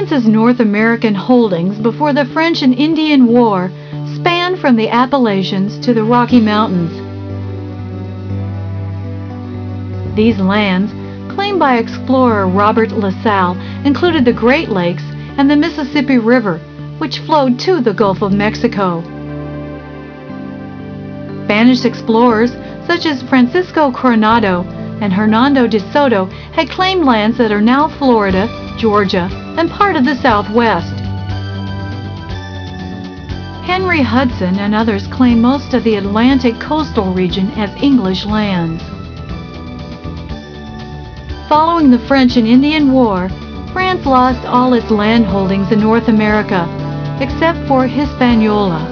France's North American holdings before the French and Indian War spanned from the Appalachians to the Rocky Mountains. These lands, claimed by explorer Robert La Salle, included the Great Lakes and the Mississippi River, which flowed to the Gulf of Mexico. Spanish explorers such as Francisco Coronado and Hernando de Soto had claimed lands that are now Florida, Georgia, and part of the Southwest. Henry Hudson and others claimed most of the Atlantic coastal region as English lands. Following the French and Indian War, France lost all its land holdings in North America, except for Hispaniola.